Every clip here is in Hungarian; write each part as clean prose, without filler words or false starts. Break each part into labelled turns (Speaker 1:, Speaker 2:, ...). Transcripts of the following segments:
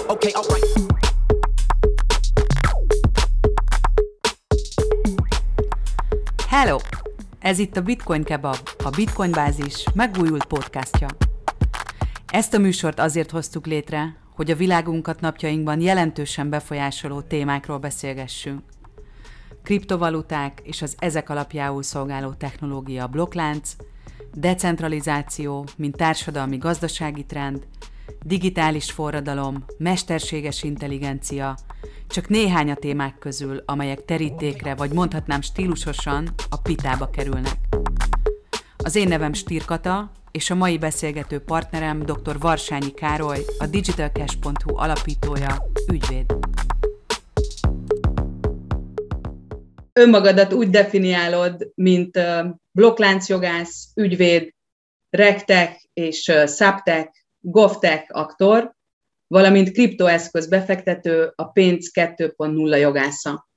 Speaker 1: Okay, alright.
Speaker 2: Hello! Ez itt a Bitcoin Kebab, a Bitcoin Bázis megújult podcastja. Ezt a műsort azért hoztuk létre, hogy a világunkat napjainkban jelentősen befolyásoló témákról beszélgessünk. Kriptovaluták és az ezek alapjául szolgáló technológia, blokklánc, decentralizáció, mint társadalmi-gazdasági trend, digitális forradalom, mesterséges intelligencia, csak néhány a témák közül, amelyek terítékre, vagy mondhatnám stílusosan, a pitába kerülnek. Az én nevem Stír Kata, és a mai beszélgető partnerem dr. Varsányi Károly, a digitalcash.hu alapítója, ügyvéd.
Speaker 3: Önmagadat úgy definiálod, mint blokkláncjogász, ügyvéd, regtech és subtech, govtech aktor, valamint kriptoeszköz befektető, a pénz 2.0 jogásza.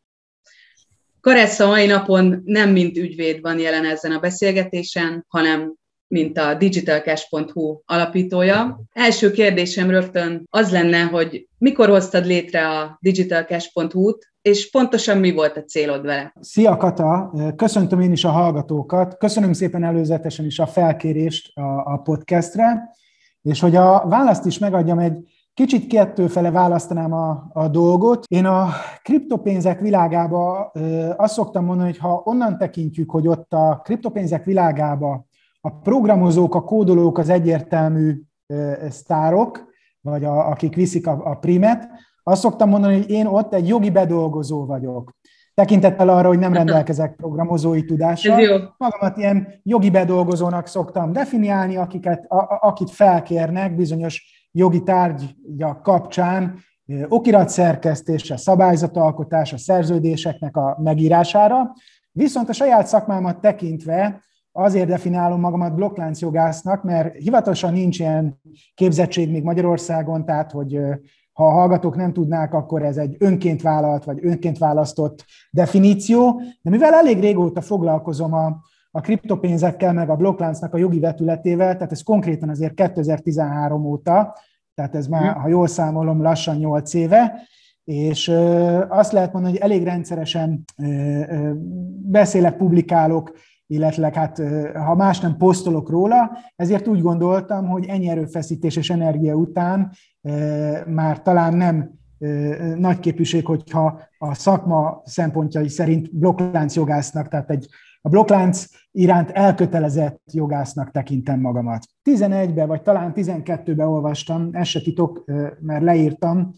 Speaker 3: Karessa mai napon nem mint ügyvéd van jelen ezen a beszélgetésen, hanem mint a digitalcash.hu alapítója. Első kérdésem rögtön az lenne, hogy mikor hoztad létre a digitalcash.hu-t, és pontosan mi volt a célod vele?
Speaker 4: Szia Kata, köszöntöm én is a hallgatókat, köszönöm szépen előzetesen is a felkérést a podcastre, és hogy a választ is megadjam, egy kicsit kettőfele választanám a dolgot. Én a kriptopénzek világába azt szoktam mondani, hogy ha onnan tekintjük, hogy ott a kriptopénzek világába a programozók, a kódolók az egyértelmű sztárok, vagy akik viszik a primet, azt szoktam mondani, hogy én ott egy jogi bedolgozó vagyok. Tekintettel arra, hogy nem rendelkezek programozói tudással. Magamat ilyen jogi bedolgozónak szoktam definiálni, akit felkérnek bizonyos jogi tárgyak kapcsán okiratszerkesztésre, szabályzatalkotásra, szerződéseknek a megírására. Viszont a saját szakmámat tekintve azért definiálom magamat blokkláncjogásznak, mert hivatalosan nincs ilyen képzettség még Magyarországon, tehát hogy ha a hallgatók nem tudnák, akkor ez egy önként vállalt vagy önként választott definíció, de mivel elég régóta foglalkozom a kriptopénzekkel, meg a blokkláncnak a jogi vetületével, tehát ez konkrétan azért 2013 óta, tehát ez már, ha jól számolom, lassan 8 éve, és azt lehet mondani, hogy elég rendszeresen beszélek, publikálok, illetve hát, ha más nem posztolok róla, ezért úgy gondoltam, hogy ennyi erőfeszítés és energia után már talán nem nagy képűség, hogyha a szakma szempontjai szerint blokkláncjogásznak, tehát a blokklánc iránt elkötelezett jogásznak tekintem magamat. 11-ben, vagy talán 12-ben olvastam, ez se titok, mert leírtam,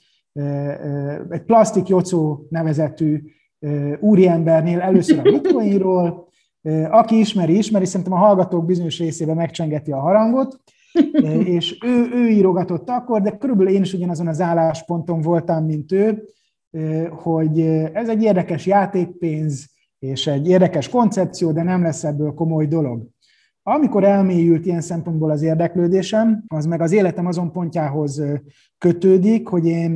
Speaker 4: egy Plastik Jocó nevezetű úriembernél először a bitcoinról, aki ismeri, szerintem a hallgatók bizonyos részében megcsengeti a harangot, és ő írogatott akkor, de körülbelül én is ugyanazon az állásponton voltam, mint ő, hogy ez egy érdekes játékpénz, és egy érdekes koncepció, de nem lesz ebből komoly dolog. Amikor elmélyült ilyen szempontból az érdeklődésem, az meg az életem azon pontjához kötődik, hogy én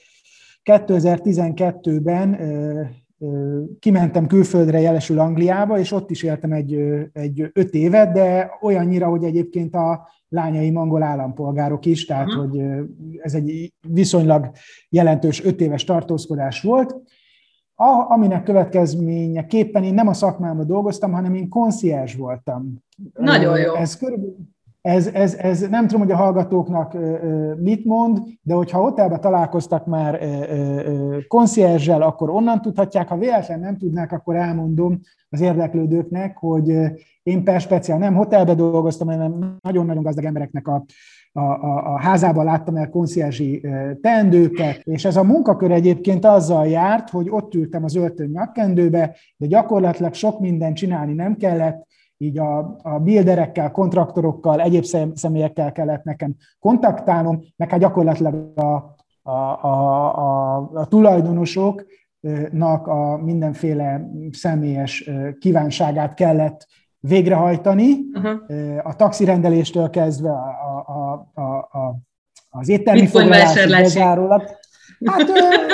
Speaker 4: 2012-ben kimentem külföldre, jelesül Angliába, és ott is éltem egy 5 évet, de olyannyira, hogy egyébként a lányaim angol állampolgárok is, tehát hogy ez egy viszonylag jelentős 5 éves tartózkodás volt, aminek következményeképpen én nem a szakmámban dolgoztam, hanem én concierge voltam.
Speaker 3: Nagyon jó.
Speaker 4: Ez nem tudom, hogy a hallgatóknak mit mond, de hogyha hotelben találkoztak már concierge-el, akkor onnan tudhatják, ha véletlenül nem tudnák, akkor elmondom az érdeklődőknek, hogy én per speciál nem hotelben dolgoztam, hanem nagyon-nagyon gazdag embereknek a házában láttam el concierge-i teendőket, és ez a munkakör egyébként azzal járt, hogy ott ültem az öltöny nyakkendőbe, de gyakorlatilag sok mindent csinálni nem kellett, így a builderekkel, kontraktorokkal, egyéb személyekkel kellett nekem kontaktálnom, meg hát gyakorlatilag a tulajdonosoknak a mindenféle személyes kívánságát kellett végrehajtani, a taxirendeléstől kezdve az éttermi foglalásig bezárólag. Hát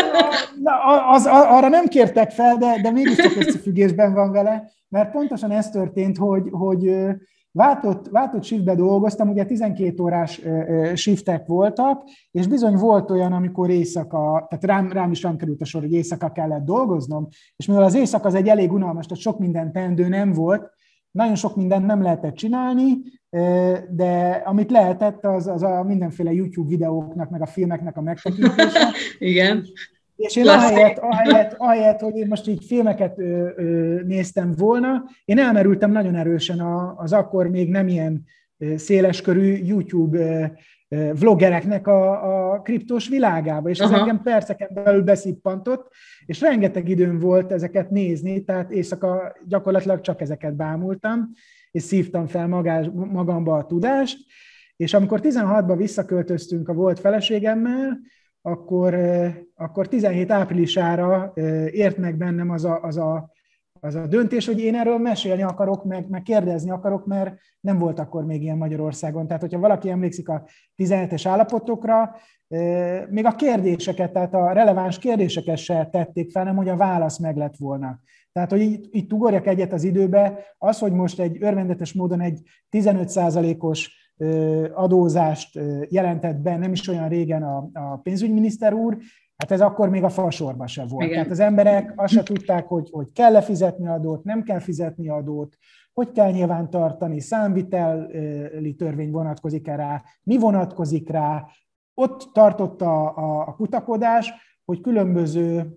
Speaker 4: arra nem kértek fel, de mégiscsak összefüggésben van vele, mert pontosan ez történt, hogy váltott shiftbe dolgoztam, ugye 12 órás shiftek voltak, és bizony volt olyan, amikor éjszaka, tehát rám is került a sor, hogy éjszaka kellett dolgoznom, és mivel az éjszaka az egy elég unalmas, tehát sok minden teendő nem volt, nagyon sok mindent nem lehetett csinálni, de amit lehetett, az a mindenféle YouTube videóknak, meg a filmeknek a megtekintése.
Speaker 3: Igen.
Speaker 4: És én ahelyett, hogy én most így filmeket néztem volna, én elmerültem nagyon erősen az akkor még nem ilyen széleskörű YouTube vloggereknek a kriptós világába, és ez engem perceken belül beszippantott, és rengeteg időm volt ezeket nézni, tehát éjszaka gyakorlatilag csak ezeket bámultam, és szívtam fel magamba a tudást, és amikor 16-ban visszaköltöztünk a volt feleségemmel, akkor 17 áprilisára ért meg bennem az a döntés, hogy én erről mesélni akarok, meg kérdezni akarok, mert nem volt akkor még ilyen Magyarországon. Tehát, hogyha valaki emlékszik a 17-es állapotokra, még a kérdéseket, tehát a releváns kérdéseket se tették fel, nem hogy a válasz meg lett volna. Tehát, hogy itt ugorjak egyet az időbe, az, hogy most egy örvendetes módon egy 15%-os adózást jelentett be nem is olyan régen a pénzügyminiszter úr, hát ez akkor még a fasorba se volt. Igen. Tehát az emberek azt se tudták, hogy kell-e fizetni adót, nem kell fizetni adót, hogy kell nyilvántartani, számviteli törvény vonatkozik-e rá, mi vonatkozik rá. Ott tartott a kutakodás, hogy különböző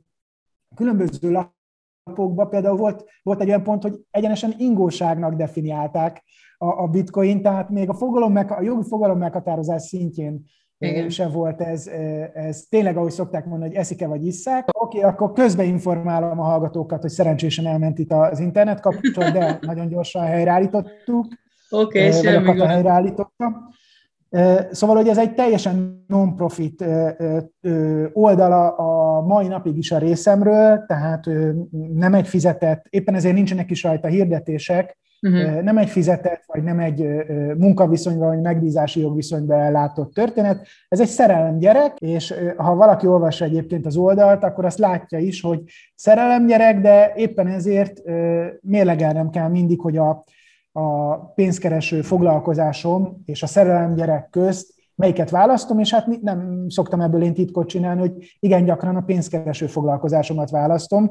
Speaker 4: lapokban például volt egy olyan pont, hogy egyenesen ingóságnak definiálták a bitcoin, tehát még a jogi fogalom meghatározás szintjén se volt ez tényleg, ahogy szokták mondani, hogy eszik-e vagy isszák. Oké, akkor közbeinformálom a hallgatókat, hogy szerencsésen elment itt az internet kapcsolat, de nagyon gyorsan helyreállítottuk.
Speaker 3: Oké, semmi gond.
Speaker 4: Helyreállítottam. Szóval, hogy ez egy teljesen non-profit oldala a mai napig is a részemről, tehát nem egy fizetett, éppen ezért nincsenek is rajta hirdetések, nem egy fizetett, vagy nem egy munkaviszonyban, vagy megbízási jogviszonyban ellátott történet. Ez egy szerelemgyerek, és ha valaki olvassa egyébként az oldalt, akkor azt látja is, hogy szerelemgyerek, de éppen ezért mérlegelnem kell mindig, hogy a pénzkereső foglalkozásom és a szerelemgyerek közt melyiket választom, és hát nem szoktam ebből én titkot csinálni, hogy igen gyakran a pénzkereső foglalkozásomat választom,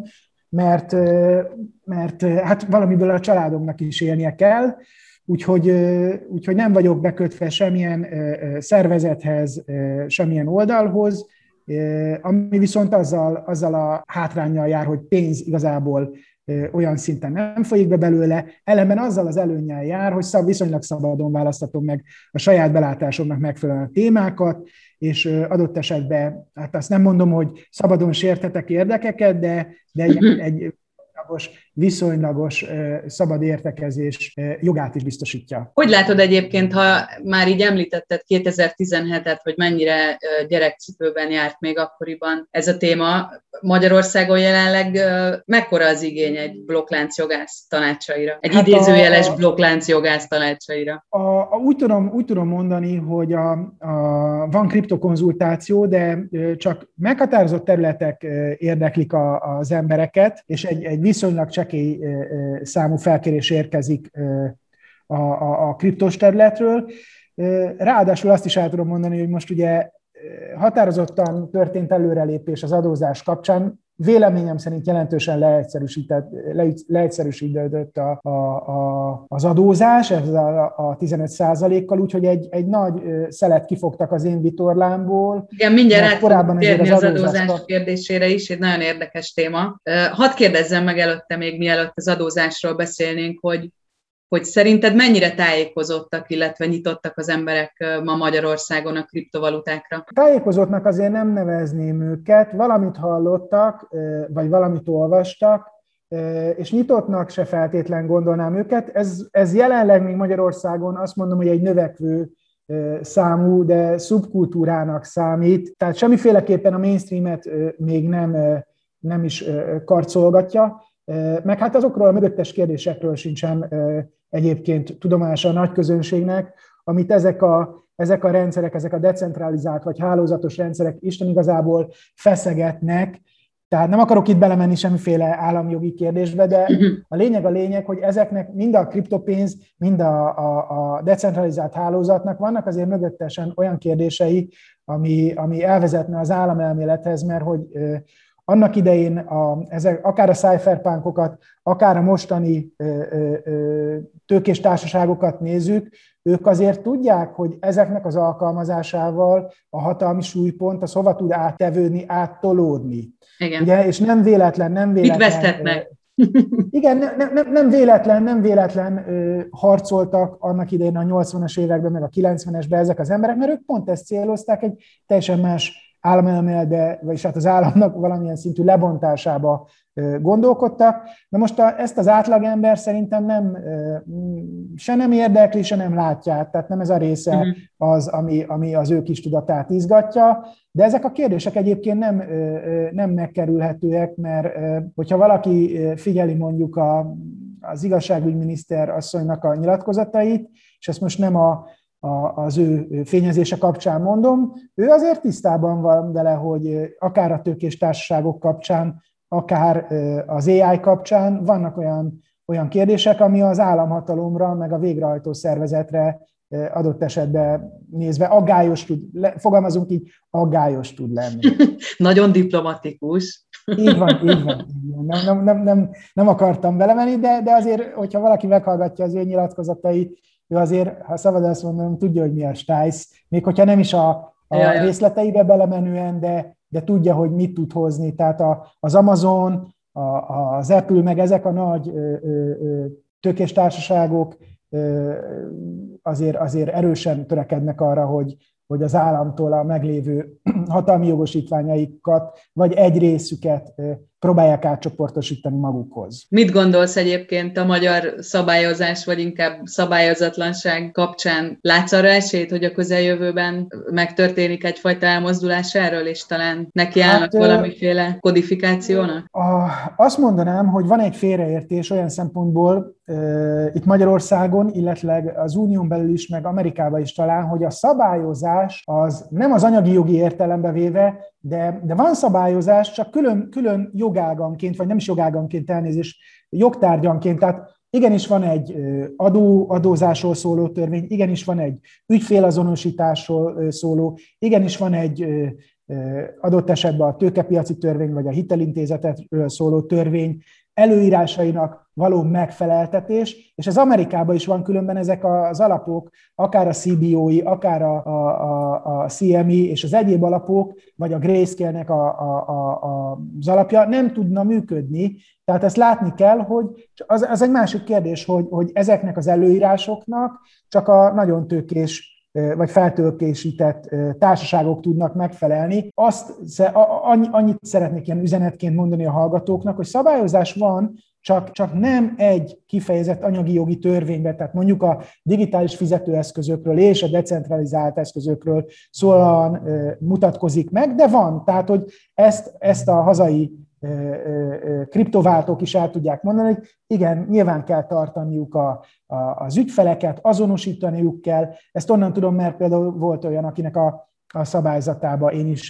Speaker 4: mert hát valamiből a családomnak is élnie kell, úgyhogy nem vagyok bekötve semmilyen szervezethez, semmilyen oldalhoz, ami viszont azzal a hátránnyal jár, hogy pénz igazából olyan szinten nem folyik be belőle, ellenben azzal az előnnyel jár, hogy viszonylag szabadon választatom meg a saját belátásomnak megfelelően témákat, és adott esetben, hát azt nem mondom, hogy szabadon sérthetek érdekeket, de egy viszonylagos szabad értekezés jogát is biztosítja.
Speaker 3: Hogy látod egyébként, ha már így említetted 2017-et, hogy mennyire gyerekcipőben járt még akkoriban ez a téma, Magyarországon jelenleg mekkora az igény egy blokklánc jogász tanácsaira? Egy idézőjeles blokklánc jogász tanácsaira?
Speaker 4: Úgy tudom mondani, hogy van kriptokonzultáció, de csak meghatározott területek érdeklik az embereket, és egy viszonylag csekély számú felkérés érkezik a kriptos területről. Ráadásul azt is el tudom mondani, hogy most ugye határozottan történt előrelépés az adózás kapcsán. Véleményem szerint jelentősen leegyszerűsítődött az adózás, ez a 15%-kal, úgyhogy egy nagy szelet kifogtak az én vitorlámból.
Speaker 3: Igen, mindjárt át fogunk térni az adózás kérdésére is, egy nagyon érdekes téma. Hadd kérdezzem meg előtte, még mielőtt az adózásról beszélnénk, hogy szerinted mennyire tájékozottak, illetve nyitottak az emberek ma Magyarországon a kriptovalutákra?
Speaker 4: Tájékozottnak azért nem nevezném őket, valamit hallottak, vagy valamit olvastak, és nyitottnak se feltétlen gondolnám őket. Ez jelenleg még Magyarországon azt mondom, hogy egy növekvő számú, de szubkultúrának számít. Tehát semmiféleképpen a mainstreamet még nem is karcolgatja, meg hát azokról a mögöttes kérdésekről sincsen egyébként tudomása a nagy közönségnek, amit ezek a rendszerek, ezek a decentralizált vagy hálózatos rendszerek Isten igazából feszegetnek, Tehát nem akarok itt belemenni semmiféle államjogi kérdésbe, de a lényeg, hogy ezeknek mind a kriptopénz, mind a decentralizált hálózatnak vannak azért mögöttesen olyan kérdései, ami elvezetne az államelmélethez, mert hogy annak idején akár a cypherpunkokat, akár a mostani tőkés társaságokat nézzük, ők azért tudják, hogy ezeknek az alkalmazásával a hatalmi súlypont az hova tud áttevődni, áttolódni.
Speaker 3: Igen.
Speaker 4: Ugye, és nem véletlen.
Speaker 3: Mit vesztetnek?
Speaker 4: Igen, nem véletlen harcoltak annak idején a 80-as években, meg a 90-esben ezek az emberek, mert ők pont ezt célozták, egy teljesen más államelméletbe, vagyis hát az államnak valamilyen szintű lebontásába gondolkodtak. Na most ezt az átlagember szerintem se nem érdekli, se nem látják, tehát nem ez a része az, ami az ő kis tudatát izgatja, de ezek a kérdések egyébként nem megkerülhetőek, mert hogyha valaki figyeli mondjuk az igazságügyminiszter asszonynak a nyilatkozatait, és ezt most nem az ő fényezése kapcsán mondom, ő azért tisztában van vele, hogy akár a tőkés társaságok kapcsán, akár az AI kapcsán vannak olyan kérdések, ami az államhatalomra, meg a végrehajtó szervezetre adott esetben nézve aggályos fogalmazunk így, aggályos tud lenni.
Speaker 3: Nagyon diplomatikus.
Speaker 4: Így van. Nem akartam belemenni, de azért, hogyha valaki meghallgatja az ő nyilatkozatait, ő azért, ha szabad azt mondanom, tudja, hogy mi a stájsz, még hogyha nem is a részleteibe belemenően, de tudja, hogy mit tud hozni. Tehát az Amazon, az Apple, meg ezek a nagy tőkés társaságok azért erősen törekednek arra, hogy az államtól a meglévő hatalmi jogosítványaikat, vagy egy részüket próbálják átcsoportosítani magukhoz.
Speaker 3: Mit gondolsz egyébként a magyar szabályozás, vagy inkább szabályozatlanság kapcsán? Látsz arra esélyt, hogy a közeljövőben megtörténik egyfajta elmozdulás erről, és talán nekiállnak valamiféle kodifikációnak?
Speaker 4: Azt mondanám, hogy van egy félreértés olyan szempontból itt Magyarországon, illetve az Unión belül is, meg Amerikában is talán, hogy a szabályozás az nem az anyagi jogi értelembe véve, de van szabályozás, csak külön jogáganként, vagy nem is jogáganként, elnézést, jogtárgyanként. Tehát igenis van egy adózásról szóló törvény, igenis van egy ügyfélazonosításról szóló, igenis van egy adott esetben a tőkepiaci törvény, vagy a hitelintézetetről szóló törvény előírásainak való megfeleltetés, és az Amerikában is van különben ezek az alapok, akár a CBOE, akár a CME és az egyéb alapok, vagy a Grayscale-nek az alapja nem tudna működni. Tehát ezt látni kell, hogy az egy másik kérdés, hogy ezeknek az előírásoknak csak a nagyon tőkés vagy feltőkésített társaságok tudnak megfelelni. Annyit szeretnék ilyen üzenetként mondani a hallgatóknak, hogy szabályozás van, csak nem egy kifejezett anyagi jogi törvényben, tehát mondjuk a digitális fizetőeszközökről és a decentralizált eszközökről szólóan mutatkozik meg, de van. Tehát, hogy ezt a hazai kriptováltók is el tudják mondani, hogy igen, nyilván kell tartaniuk az ügyfeleket, azonosítaniuk kell. Ezt onnan tudom, mert például volt olyan, akinek a szabályzatában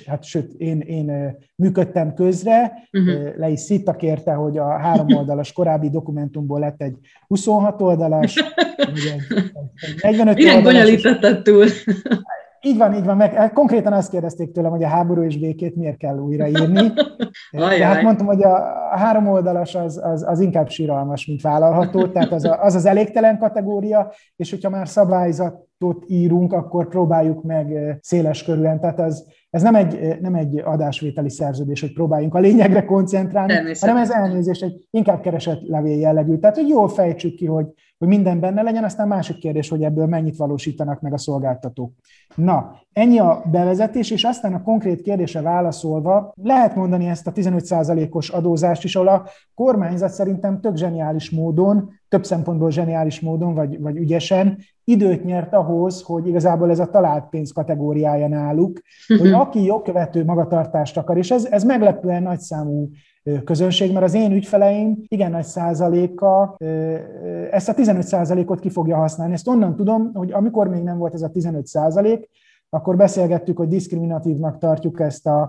Speaker 4: én működtem közre, le is szittak érte, hogy a 3 oldalas korábbi dokumentumból lett egy 26 oldalas, egy 45 oldalas.
Speaker 3: Minek bonyolítottad túl?
Speaker 4: Így van, meg konkrétan azt kérdezték tőlem, hogy a háború és békét miért kell újraírni. De hát mondtam, hogy a 3 oldalas az inkább síralmas, mint vállalható, tehát az elégtelen kategória, és hogyha már szabályzatot írunk, akkor próbáljuk meg széles körülön. Tehát ez nem egy adásvételi szerződés, hogy próbáljunk a lényegre koncentrálni, hanem ez elnézést, egy inkább keresetlevél jellegű. Tehát, hogy jól fejtsük ki, hogy minden benne legyen, aztán másik kérdés, hogy ebből mennyit valósítanak meg a szolgáltatók. Na, ennyi a bevezetés, és aztán a konkrét kérdésre válaszolva, lehet mondani ezt a 15%-os adózást is, ahol a kormányzat szerintem tök zseniális módon, több szempontból zseniális módon, vagy ügyesen időt nyert ahhoz, hogy igazából ez a talált pénz kategóriája náluk, hogy aki jogkövető magatartást akar, és ez meglepően nagyszámú közönség, mert az én ügyfeleim igen nagy százaléka ezt a 15%-ot ki fogja használni. Ezt onnan tudom, hogy amikor még nem volt ez a 15%, akkor beszélgettük, hogy diszkriminatívnak tartjuk ezt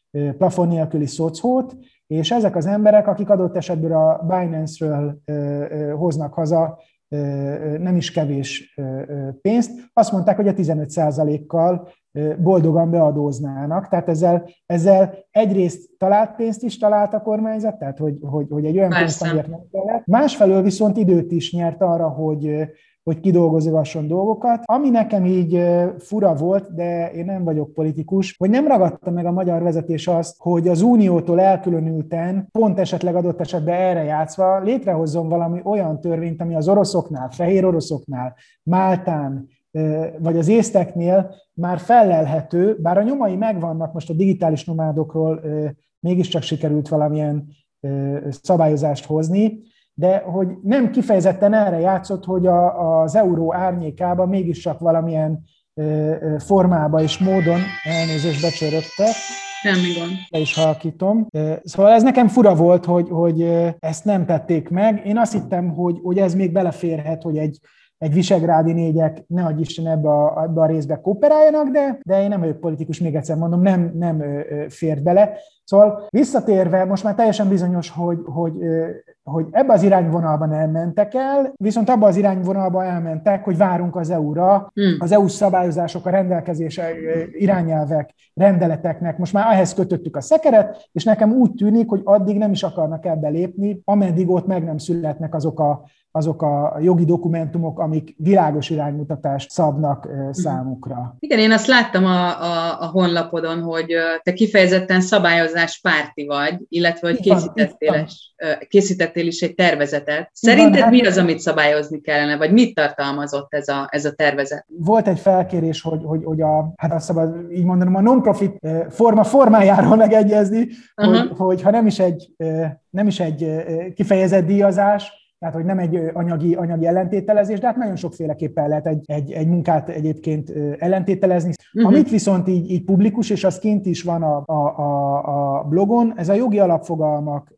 Speaker 4: plafon nélküli szocót, és ezek az emberek, akik adott esetben a Binance-ről hoznak haza nem is kevés pénzt, azt mondták, hogy a 15%-kal boldogan beadóznának. Tehát ezzel egyrészt talált pénzt is talált a kormányzat, tehát hogy egy olyan pénzt, amiért nem kellett. Másfelől viszont időt is nyert arra, hogy kidolgozgasson dolgokat. Ami nekem így fura volt, de én nem vagyok politikus, hogy nem ragadta meg a magyar vezetés azt, hogy az Uniótól elkülönülten, pont esetleg adott esetben erre játszva, létrehozzon valami olyan törvényt, ami az oroszoknál, fehér oroszoknál, Máltán, vagy az észteknél már fellelhető, bár a nyomai megvannak, most a digitális nomádokról mégiscsak sikerült valamilyen szabályozást hozni, de hogy nem kifejezetten erre játszott, hogy az euró árnyékában mégiscsak valamilyen formába és módon elnézést becsörögtek.
Speaker 3: Semmi gond.
Speaker 4: Le is halkítom. Szóval ez nekem fura volt, hogy ezt nem tették meg. Én azt hittem, hogy ez még beleférhet, hogy egy visegrádi négyek, ne adj Isten ebbe a részbe kooperáljanak, de én nem vagyok politikus, még egyszer mondom, nem fér bele. Szóval visszatérve, most már teljesen bizonyos, hogy ebbe az irányvonalban elmentek el, viszont abba az irányvonalban elmentek, hogy várunk az EU-ra, az EU-s szabályozások, a rendelkezések, irányelvek, rendeleteknek, most már ehhez kötöttük a szekeret, és nekem úgy tűnik, hogy addig nem is akarnak ebbe lépni, ameddig ott meg nem születnek azok a jogi dokumentumok, amik világos iránymutatást szabnak számukra.
Speaker 3: Igen, én azt láttam a honlapodon, hogy te kifejezetten szabályozás párti vagy, illetve hogy készítettél is egy tervezetet. Szerinted mi az, amit szabályozni kellene, vagy mit tartalmazott ez a tervezet?
Speaker 4: Volt egy felkérés, hogy azt szabad így mondanom, a non-profit formájáról megegyezni, hogy ha nem is egy kifejezett díjazás, tehát, hogy nem egy anyagi ellentételezés, de hát nagyon sokféleképpen lehet egy munkát egyébként ellentételezni. Amit viszont így publikus, és az kint is van a blogon, ez a jogi alapfogalmak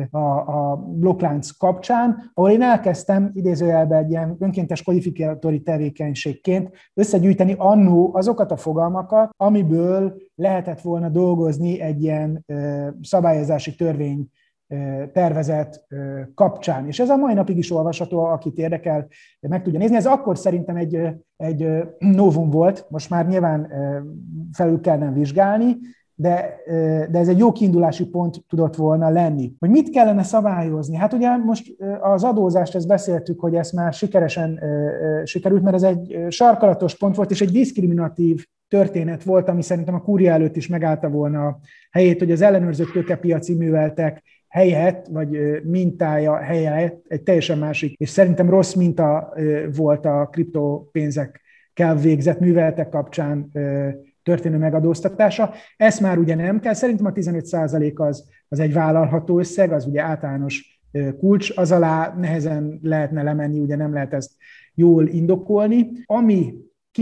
Speaker 4: a blokklánc kapcsán, ahol én elkezdtem idézőjelben egy ilyen önkéntes kodifikátori tevékenységként összegyűjteni annó azokat a fogalmakat, amiből lehetett volna dolgozni egy ilyen szabályozási törvény tervezet kapcsán. És ez a mai napig is olvasható, akit érdekel, meg tudja nézni. Ez akkor szerintem egy novum volt, most már nyilván felül kellene vizsgálni, de ez egy jó kiindulási pont tudott volna lenni. Hogy mit kellene szabályozni? Hát ugye most az adózást, ezt beszéltük, hogy ez már sikeresen sikerült, mert ez egy sarkalatos pont volt, és egy diszkriminatív történet volt, ami szerintem a kúria előtt is megállta volna a helyét, hogy az ellenőrzött tőkepiaci műveltek helyett, vagy mintája helyett egy teljesen másik, és szerintem rossz minta volt a kriptopénzekkel végzett műveletek kapcsán történő megadóztatása. Ezt már ugye nem kell. Szerintem a 15% az egy vállalható összeg, az ugye általános kulcs, az alá nehezen lehetne lemenni, ugye nem lehet ezt jól indokolni. Ami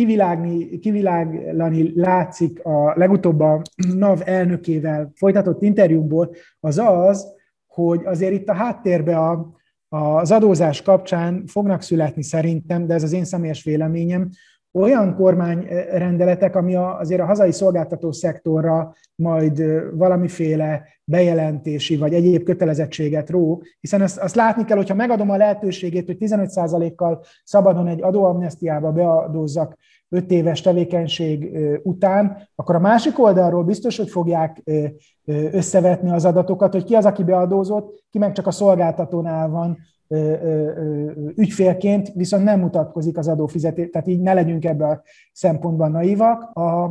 Speaker 4: kiviláglani látszik a legutóbb a NAV elnökével folytatott interjúból, az, hogy azért itt a háttérbe az adózás kapcsán fognak születni szerintem, de ez az én személyes véleményem, olyan kormányrendeletek, ami azért a hazai szolgáltató szektorra majd valamiféle bejelentési vagy egyéb kötelezettséget ró, hiszen azt látni kell, hogyha megadom a lehetőségét, hogy 15%-kal szabadon egy adóamnesztiába beadózzak 5 éves tevékenység után, akkor a másik oldalról biztos, hogy fogják összevetni az adatokat, hogy ki az, aki beadózott, ki meg csak a szolgáltatónál van ügyfélként, viszont nem mutatkozik az adófizetés, tehát így ne legyünk ebben a szempontban naívak.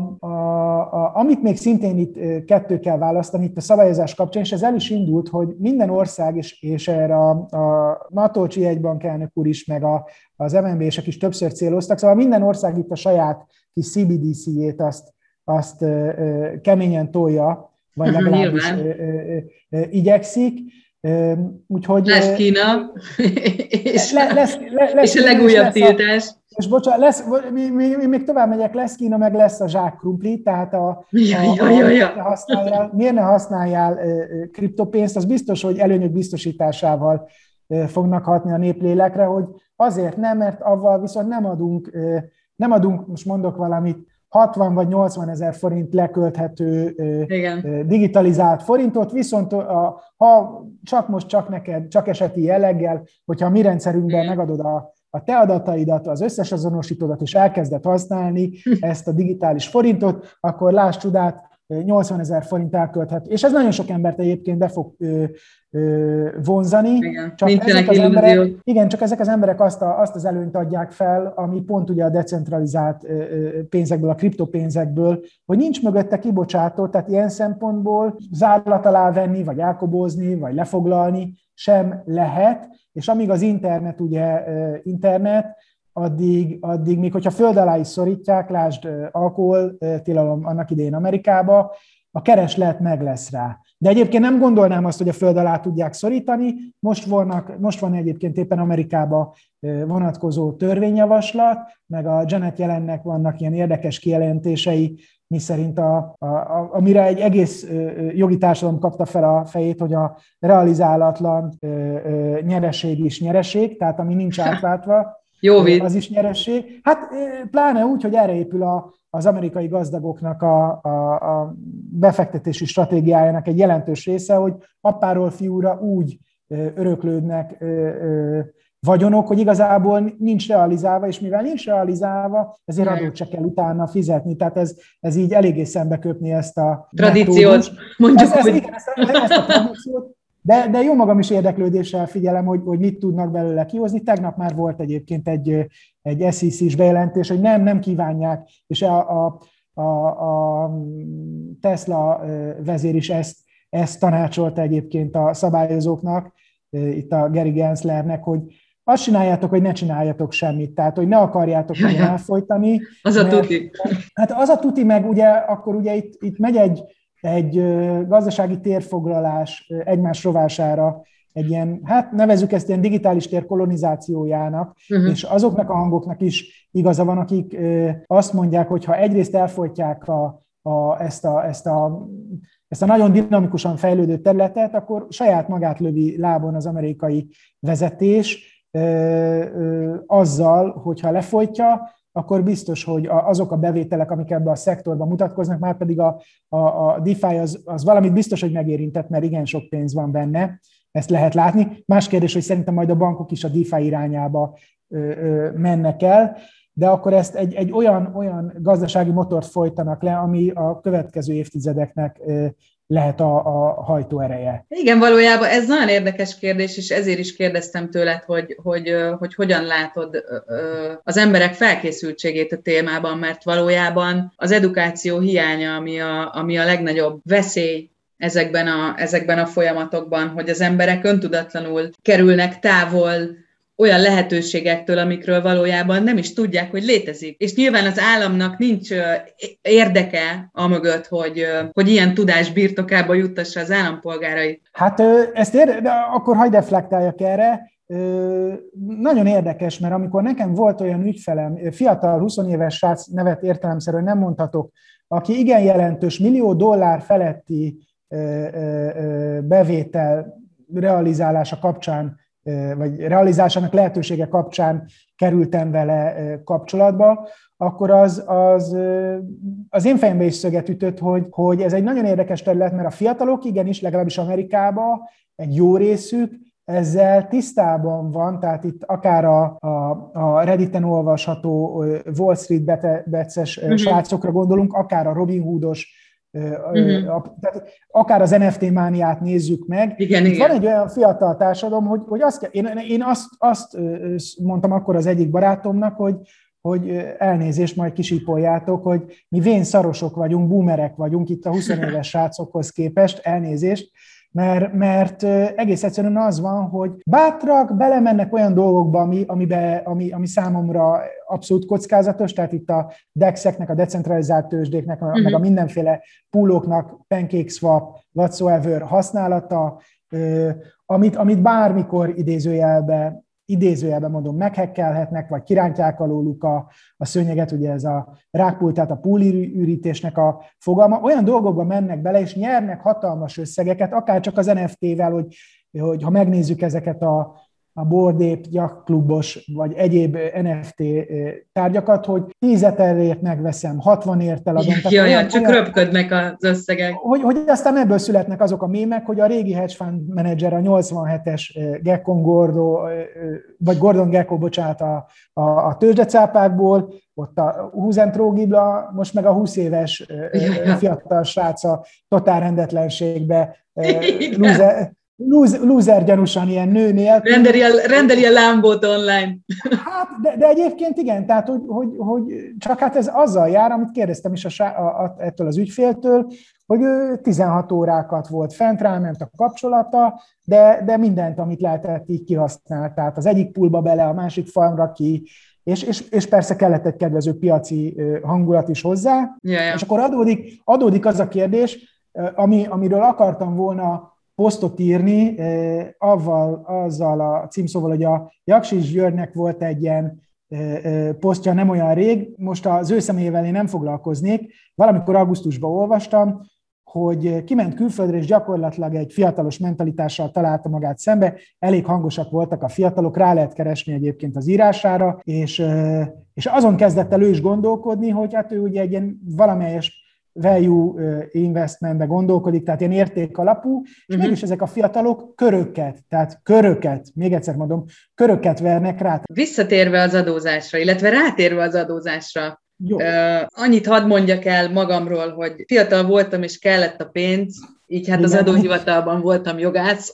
Speaker 4: Amit még szintén itt kettő kell választani, itt a szabályozás kapcsán, és ez el is indult, hogy minden ország, és erre a Matolcsi jegybank elnök úr is, meg az MNB-sek is többször céloztak, szóval minden ország itt a saját kis CBDC-jét azt keményen tolja, vagy legalábbis igyekszik. Úgyhogy,
Speaker 3: lesz Kína, és a legújabb tiltás.
Speaker 4: És bocsánat, még tovább megyek, lesz Kína, meg lesz a zsákkrumpli, tehát miért ne használjál kriptopénzt, az biztos, hogy előnyök biztosításával fognak hatni a néplélekre, hogy azért nem, mert avval viszont nem adunk, most mondok valamit, 60 vagy 80 ezer forint lekölthető
Speaker 3: Igen.
Speaker 4: digitalizált forintot, viszont ha csak neked, csak eseti jelleggel, hogyha a mi rendszerünkben megadod a te adataidat, az összes azonosítódat, és elkezded használni ezt a digitális forintot, akkor láss csodát, 80 ezer forint elkölthet. És ez nagyon sok embert egyébként be fog vonzani.
Speaker 3: Igen,
Speaker 4: csak ezek az emberek azt az előnyt adják fel, ami pont ugye a decentralizált pénzekből, a kriptopénzekből, hogy nincs mögötte kibocsátó, tehát ilyen szempontból zárlat alá venni, vagy elkobózni, vagy lefoglalni sem lehet, és amíg az internet, addig még hogyha föld alá is szorítják, lásd alkoholtilalom annak idején Amerikába, a kereslet meg lesz rá. De egyébként nem gondolnám azt, hogy a föld alá tudják szorítani. Most van egyébként éppen Amerikában vonatkozó törvényjavaslat, meg a Janet Yellennek vannak ilyen érdekes kijelentései, miszerint amire egy egész jogi társadalom kapta fel a fejét, hogy a realizálatlan nyereség is nyereség, tehát ami nincs átváltva, az is nyeresség. Hát pláne úgy, hogy erre épül az amerikai gazdagoknak a befektetési stratégiájának egy jelentős része, hogy apáról fiúra úgy öröklődnek vagyonok, hogy igazából nincs realizálva, és mivel nincs realizálva, ezért adót se kell utána fizetni. Tehát ez így eléggé szembeköpni ezt a
Speaker 3: tradíciót.
Speaker 4: Mondjuk, ezt a tradíciót. De jó magam is érdeklődéssel figyelem, hogy mit tudnak belőle kihozni. Tegnap már volt egyébként egy SEC-s bejelentés, hogy nem kívánják, és a Tesla vezér is ezt tanácsolta egyébként a szabályozóknak, itt a Gary Genslernek, hogy azt csináljátok, hogy ne csináljatok semmit, tehát hogy ne akarjátok elfolytani.
Speaker 3: Az a tuti.
Speaker 4: Hát az a tuti, meg ugye akkor ugye itt megy egy gazdasági térfoglalás egymás rovására, egy ilyen, hát nevezzük ezt ilyen digitális tér kolonizációjának, és azoknak a hangoknak is igaza van, akik azt mondják, hogy ha egyrészt elfolytják ezt a nagyon dinamikusan fejlődő területet, akkor saját magát lövi lábon az amerikai vezetés azzal, hogyha lefolytja, akkor biztos, hogy azok a bevételek, amik ebben a szektorban mutatkoznak, már pedig a DeFi az valamit biztos, hogy megérintett, mert igen sok pénz van benne, ezt lehet látni. Más kérdés, hogy szerintem majd a bankok is a DeFi irányába mennek el, de akkor ezt egy olyan gazdasági motort folytanak le, ami a következő évtizedeknek lehet a hajtóereje.
Speaker 3: Igen, valójában ez nagyon érdekes kérdés, és ezért is kérdeztem tőled, hogy hogyan látod az emberek felkészültségét a témában, mert valójában az edukáció hiánya, ami a legnagyobb veszély ezekben a folyamatokban, hogy az emberek öntudatlanul kerülnek távol olyan lehetőségektől, amikről valójában nem is tudják, hogy létezik. És nyilván az államnak nincs érdeke amögött, hogy ilyen tudás birtokába juttassa az állampolgárait.
Speaker 4: Hát de akkor hadd reflektáljak erre. Nagyon érdekes, mert amikor nekem volt olyan ügyfelem, fiatal 20 éves srác, nevet értelemszerűen nem mondhatok, aki igen jelentős $1 millió feletti bevétel realizálása kapcsán, vagy realizálásának lehetősége kapcsán kerültem vele kapcsolatba, akkor az én fejembe is szöget ütött, hogy ez egy nagyon érdekes terület, mert a fiatalok igenis, legalábbis Amerikában egy jó részük ezzel tisztában van, tehát itt akár a Redditen olvasható Wall Street Bets-es srácokra gondolunk, akár a Robin Hoodos, akár az NFT mániát nézzük meg.
Speaker 3: Igen.
Speaker 4: Van egy olyan fiatal társadalom, hogy én azt mondtam akkor az egyik barátomnak, hogy elnézést, majd kisípoljátok, hogy mi vénszarosok vagyunk, boomerek vagyunk itt a 20 éves srácokhoz képest, elnézést, mert egész egyszerűen az van, hogy bátrak belemennek olyan dolgokba, ami számomra abszolút kockázatos, tehát itt a DEX-eknek, a decentralizált tőzsdéknek, meg a mindenféle pooloknak, PancakeSwap, whatsoever használata, amit bármikor idézőjelben mondom, meghekkelhetnek, vagy kirántják alóluk a szőnyeget, ugye ez a rákpult, tehát a poolürítésnek a fogalma, olyan dolgokba mennek bele, és nyernek hatalmas összegeket, akár csak az NFT-vel, hogy ha megnézzük ezeket a Bored Ape gyakorlubos vagy egyéb NFT tárgyakat, hogy 10 Etherért megveszem, 60-ért eladom.
Speaker 3: Jaj, csak röpködnek az összegek.
Speaker 4: Hogy aztán ebből születnek azok a mémek, hogy a régi hedge fund menedzser, a 87-es Gordon Gekko, bocsánat, a tőzsdecápákból, ott a Husen Gibla, most meg a 20 éves fiatal srác a totál rendetlenségbe, loser gyanúsan ilyen nő nélkül.
Speaker 3: Rendeli a Lambót online.
Speaker 4: Hát, de egyébként igen, tehát hogy csak hát ez azzal jár, amit kérdeztem is ettől az ügyféltől, hogy ő 16 órákat volt fent, ráment a kapcsolata, de mindent, amit lehetett, így kihasznált. Tehát az egyik poolba bele, a másik farmra ki, és persze kellett egy kedvező piaci hangulat is hozzá.
Speaker 3: Jaja.
Speaker 4: És akkor adódik az a kérdés, amiről akartam volna posztot írni, azzal a címszóval, hogy a Jaksis Györgynek volt egy ilyen posztja nem olyan rég, most az ő személyével én nem foglalkoznék, valamikor augusztusban olvastam, hogy kiment külföldre, és gyakorlatilag egy fiatalos mentalitással találta magát szembe, elég hangosak voltak a fiatalok, rá lehet keresni egyébként az írására, és azon kezdett el ő is gondolkodni, hogy hát ő ugye egy ilyen valamelyes value investmentbe gondolkodik, tehát ilyen érték alapú, és mégis ezek a fiatalok köröket, még egyszer mondom, köröket vernek rá.
Speaker 3: Visszatérve az adózásra, illetve rátérve az adózásra, annyit hadd mondjak el magamról, hogy fiatal voltam, és kellett a pénz, így hát az adóhivatalban voltam jogász.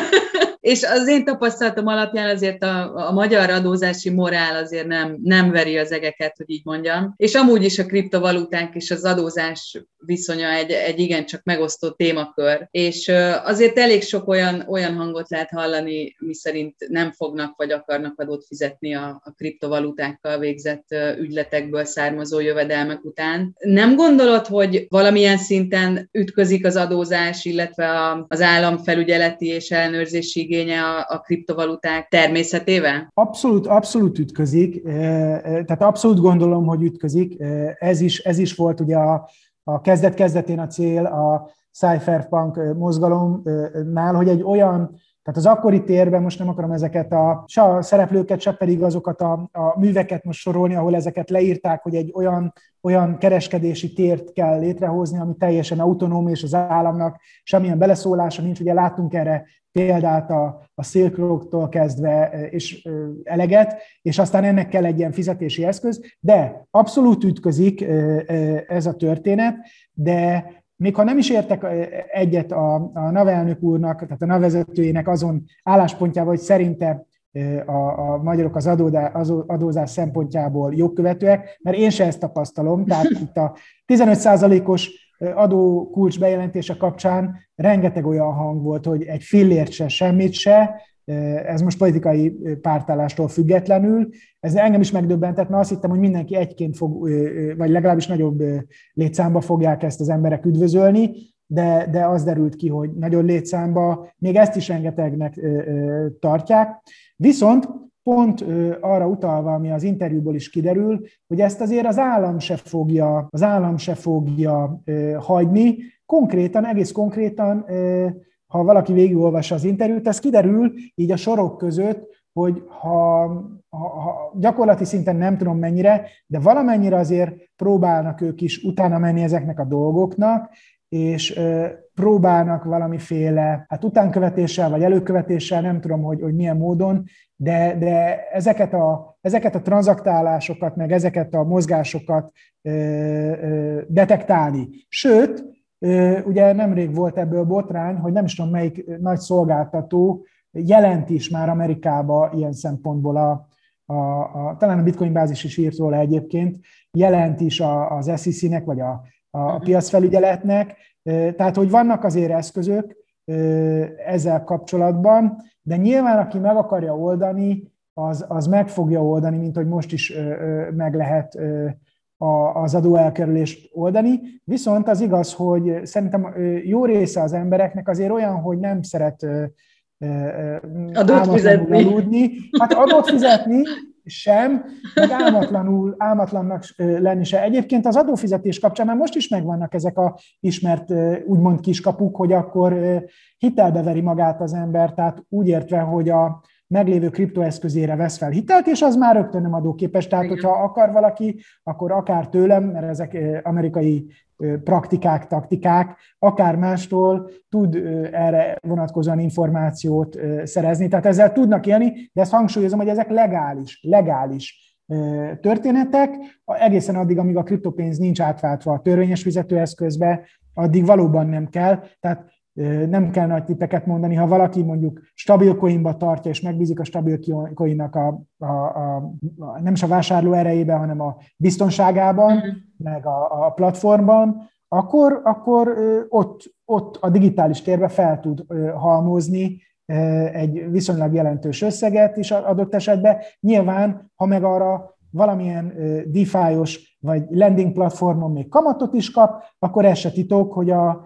Speaker 3: És az én tapasztalatom alapján azért a magyar adózási morál azért nem veri az egeket, hogy így mondjam. És amúgy is a kriptovaluták és az adózás viszonya egy igencsak megosztó témakör. És azért elég sok olyan hangot lehet hallani, miszerint nem fognak vagy akarnak adót fizetni a kriptovalutákkal végzett ügyletekből származó jövedelmek után. Nem gondolod, hogy valamilyen szinten ütközik az adózás, illetve az államfelügyeleti és ellenőrzési igénye a kriptovaluták természetével?
Speaker 4: Abszolút ütközik, tehát abszolút gondolom, hogy ütközik. Ez is volt ugye a kezdet-kezdetén a cél a cypherpunk mozgalomnál, hogy egy olyan, tehát az akkori térben, most nem akarom ezeket se a szereplőket, se pedig azokat a műveket most sorolni, ahol ezeket leírták, hogy egy olyan kereskedési tért kell létrehozni, ami teljesen autonóm, és az államnak semmilyen beleszólása nincs. Ugye láttunk erre példát a Silk Road-tól kezdve, és eleget, és aztán ennek kell egy ilyen fizetési eszköz, de abszolút ütközik ez a történet, de még ha nem is értek egyet a NAV elnök úrnak, tehát a NAV vezetőjének azon álláspontjával, hogy szerinte a magyarok az adózás szempontjából jogkövetőek, mert én se ezt tapasztalom, tehát itt a 15%-os adókulcs bejelentése kapcsán rengeteg olyan hang volt, hogy egy fillért se, semmit se, ez most politikai pártállástól függetlenül. Ez engem is megdöbbentett, mert azt hittem, hogy mindenki egyként fog, vagy legalábbis nagyobb létszámba fogják ezt az emberek üdvözölni, de az derült ki, hogy nagyon létszámba, még ezt is rengetegnek tartják. Viszont pont arra utalva, ami az interjúból is kiderül, hogy ezt azért az állam se fogja hagyni. Egész konkrétan, ha valaki végigolvassa az interjút, ez kiderül így a sorok között, hogy ha gyakorlati szinten nem tudom mennyire, de valamennyire azért próbálnak ők is utána menni ezeknek a dolgoknak, és próbálnak valamiféle utánkövetéssel vagy előkövetéssel, nem tudom, hogy milyen módon, de ezeket a tranzaktálásokat, meg ezeket a mozgásokat detektálni. Sőt, ugye nemrég volt ebből botrány, hogy nem is tudom melyik nagy szolgáltató jelent is már Amerikába ilyen szempontból talán a Bitcoin bázis is írt róla egyébként, jelent is az SEC-nek, vagy a piacfelügyeletnek, tehát hogy vannak azért eszközök ezzel kapcsolatban, de nyilván aki meg akarja oldani, az meg fogja oldani, mint hogy most is meg lehet az adóelkerülést oldani. Viszont az igaz, hogy szerintem jó része az embereknek azért olyan, hogy nem szeret
Speaker 3: adót fizetni.
Speaker 4: Aludni. Hát adót fizetni sem, meg álmatlannak lenni se. Egyébként az adófizetés kapcsán már most is megvannak ezek a ismert úgymond kiskapuk, hogy akkor hitelbe veri magát az ember, tehát úgy értve, hogy meglévő kriptoeszközére vesz fel hitelt, és az már rögtön nem adóképes. Tehát, hogyha akar valaki, akkor akár tőlem, mert ezek amerikai praktikák, taktikák, akár mástól tud erre vonatkozóan információt szerezni. Tehát ezzel tudnak élni, de ezt hangsúlyozom, hogy ezek legális történetek, egészen addig, amíg a kriptopénz nincs átváltva a törvényes fizetőeszközbe, addig valóban nem kell. Tehát nem kell nagy tippeket mondani, ha valaki mondjuk stabil coinba tartja, és megbízik a stabil coinnak nem is a vásárló erejében, hanem a biztonságában, meg a platformban, akkor ott a digitális térbe fel tud halmozni egy viszonylag jelentős összeget is adott esetben. Nyilván, ha meg arra valamilyen DeFi-os vagy lending platformon még kamatot is kap, akkor ez se titok, hogy a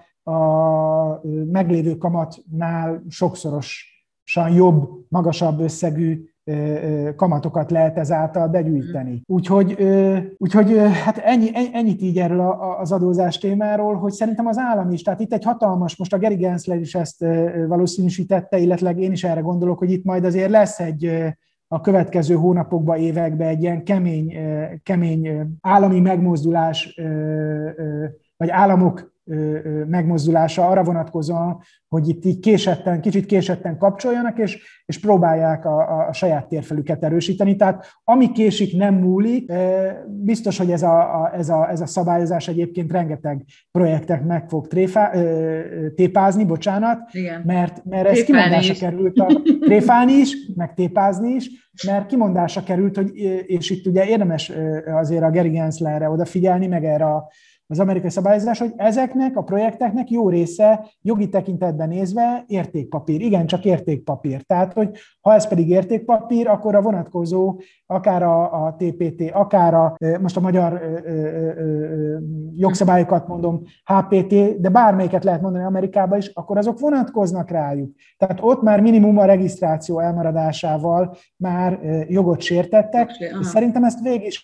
Speaker 4: meglévő kamatnál sokszorosan jobb, magasabb összegű kamatokat lehet ezáltal begyűjteni. Úgyhogy hát ennyit így erről az adózás témáról, hogy szerintem az állam is, tehát itt egy hatalmas, most a Gary Gensler is ezt valószínűsítette, illetve én is erre gondolok, hogy itt majd azért lesz a következő hónapokban, években egy ilyen kemény állami megmozdulás, vagy államok megmozdulása arra vonatkozóan, hogy itt így kicsit késetten kapcsoljanak, és próbálják a saját térfelüket erősíteni. Tehát ami késik, nem múlik. Biztos, hogy ez a szabályozás egyébként rengeteg projektek meg fog tépázni, mert ez kimondásra került tréfálni is, meg tépázni is, mert kimondásra került, hogy, és itt ugye érdemes azért a Gary Genslerre odafigyelni, meg erre az amerikai szabályozás, hogy ezeknek a projekteknek jó része jogi tekintetben nézve értékpapír. Igen, csak értékpapír. Tehát, hogy ha ez pedig értékpapír, akkor a vonatkozó, akár a TPT, akár most a magyar jogszabályokat mondom, HPT, de bármelyiket lehet mondani Amerikában is, akkor azok vonatkoznak rájuk. Tehát ott már minimum a regisztráció elmaradásával már jogot sértettek, és szerintem ezt